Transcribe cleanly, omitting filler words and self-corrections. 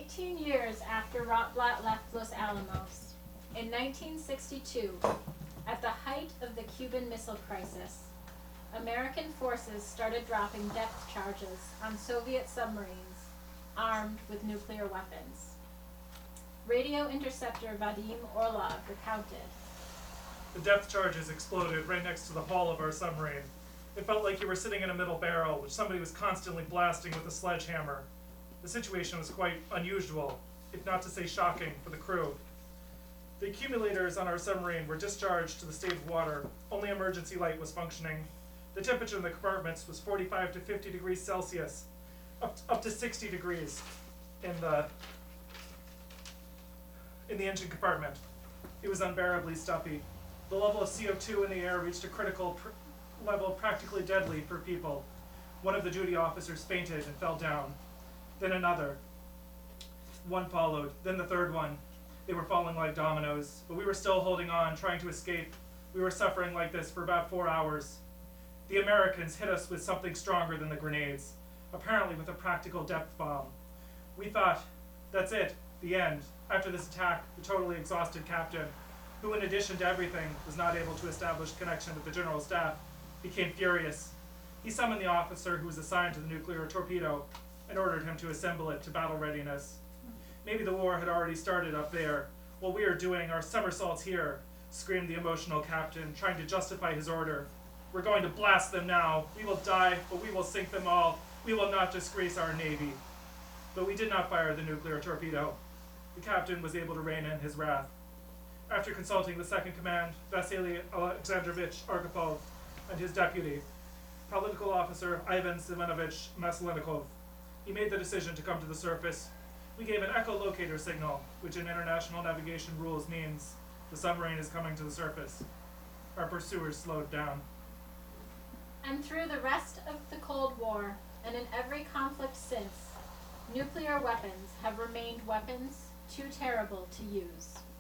18 years after Rotblat left Los Alamos, in 1962, at the height of the Cuban Missile Crisis, American forces started dropping depth charges on Soviet submarines armed with nuclear weapons. Radio interceptor Vadim Orlov recounted. The depth charges exploded right next to the hull of our submarine. It felt like you were sitting in a middle barrel, which somebody was constantly blasting with a sledgehammer. The situation was quite unusual, if not to say shocking, for the crew. The accumulators on our submarine were discharged to the state of water. Only emergency light was functioning. The temperature in the compartments was 45 to 50 degrees Celsius, up to 60 degrees in the engine compartment. It was unbearably stuffy. The level of CO2 in the air reached a critical level, practically deadly for people. One of the duty officers fainted and fell down. Then another. One followed, then the third one. They were falling like dominoes, but we were still holding on, trying to escape. We were suffering like this for about 4 hours. The Americans hit us with something stronger than the grenades, apparently with a practical depth bomb. We thought, that's it, the end. After this attack, the totally exhausted captain, who in addition to everything was not able to establish connection with the general staff, became furious. He summoned the officer who was assigned to the nuclear torpedo and ordered him to assemble it to battle readiness. Maybe the war had already started up there, while we are doing our somersaults here, screamed the emotional captain, trying to justify his order. We're going to blast them now. We will die, but we will sink them all. We will not disgrace our Navy. But we did not fire the nuclear torpedo. The captain was able to rein in his wrath. After consulting the second command, Vasily Alexandrovich Arkhipov, and his deputy, political officer Ivan Semenovich Maslenikov, he made the decision to come to the surface. We gave an echolocator signal, which in international navigation rules means the submarine is coming to the surface. Our pursuers slowed down. And through the rest of the Cold War, and in every conflict since, nuclear weapons have remained weapons too terrible to use.